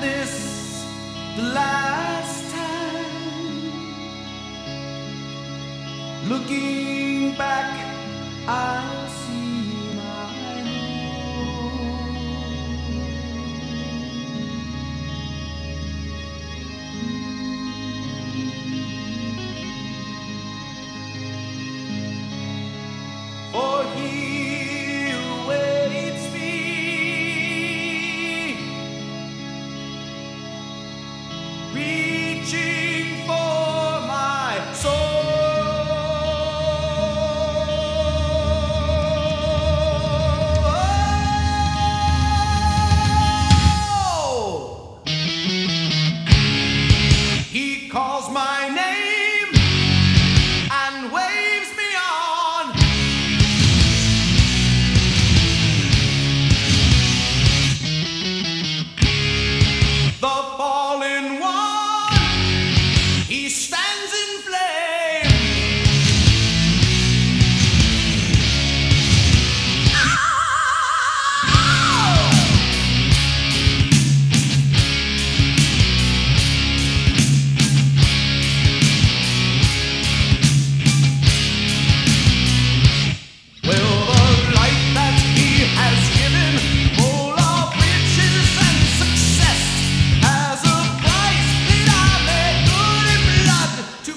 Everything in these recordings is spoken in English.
this the last time? Looking back, I see my home. For he awaits me, reaching for my soul. He calls my name and waves me on. The fallen one, he stands in flame. Well, the life that he has given, full of riches and success, has a price that I made good in blood to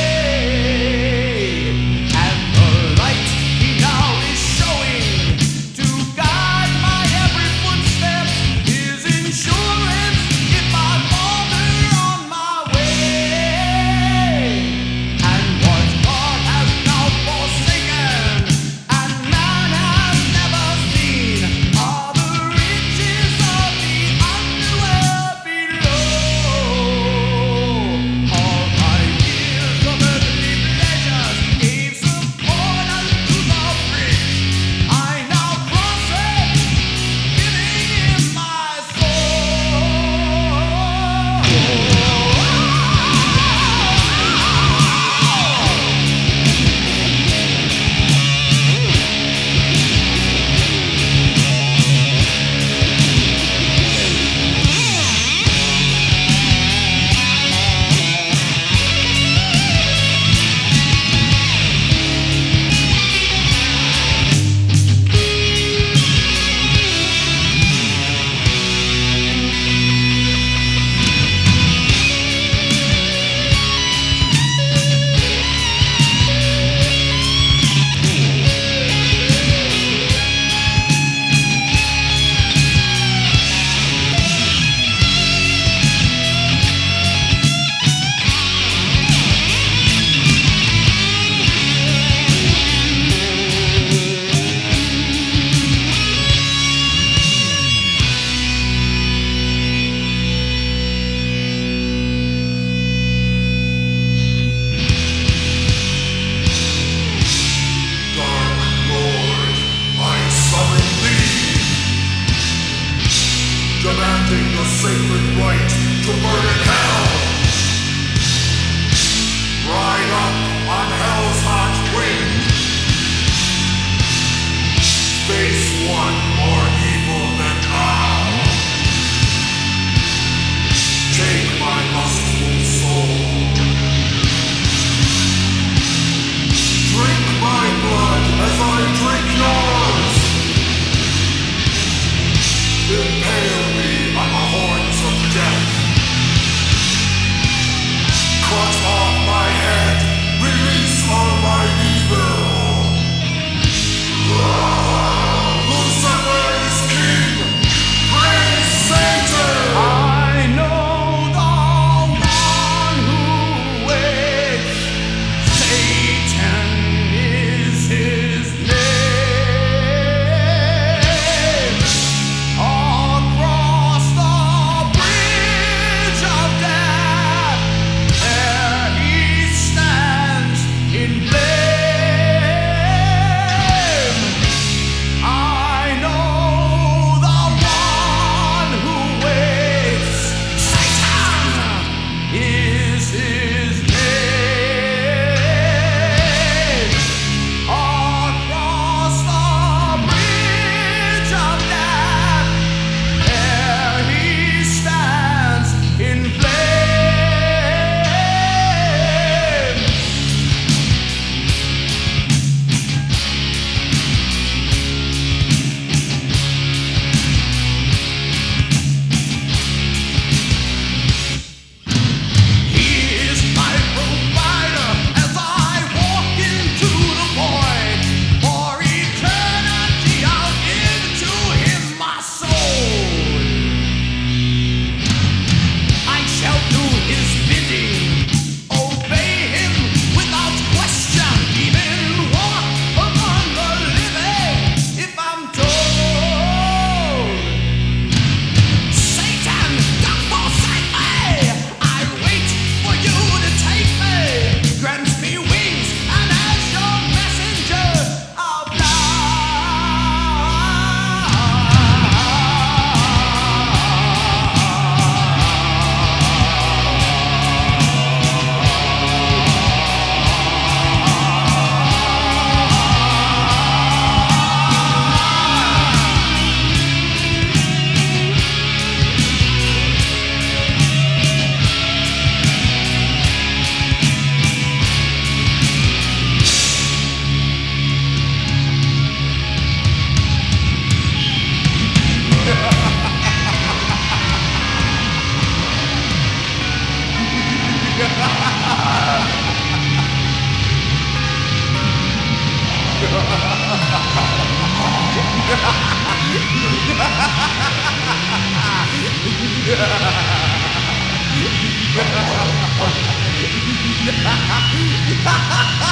pay. And the light he now is showing to guide my every footstep is insurance if I falter on my way. And what God has now forsaken and man has never seen are the riches of the underworld below. All my years of earthly pleasures gave support unto the rich. I now cross it, giving him my demanding the sacred right to burn in hell. Ride up on hell's hot wind. Face one more evil than thou. Take my lustful soul. Drink my blood as I drink yours. Impale me on the horns of death. Ha ha ha!